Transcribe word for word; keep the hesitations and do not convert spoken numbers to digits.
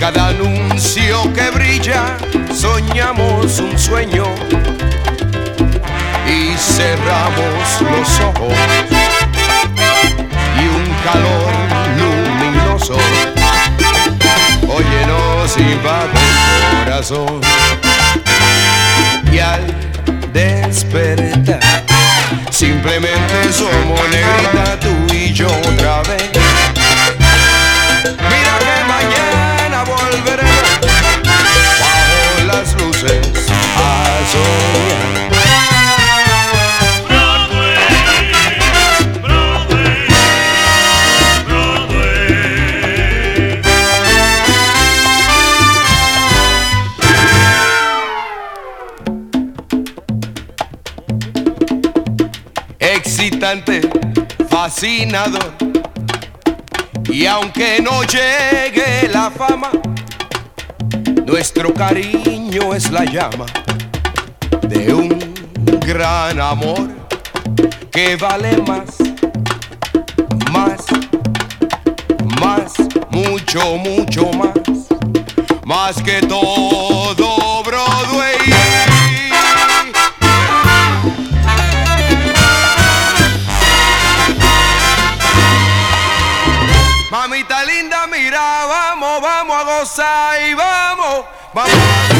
cada anuncio que brilla, soñamos un sueño y cerramos los ojos y un calor luminoso oye nos invade el corazón y al despertar simplemente somos negrita tú y yo otra vez. Mira que mañana volveremos bajo las luces a soñar. Excitante, fascinador, y aunque no llegue la fama, nuestro cariño es la llama de un gran amor que vale más, más, más, mucho, mucho más, más que todo Broadway. Mamita linda, mira, vamos, vamos a gozar y vamos, vamos a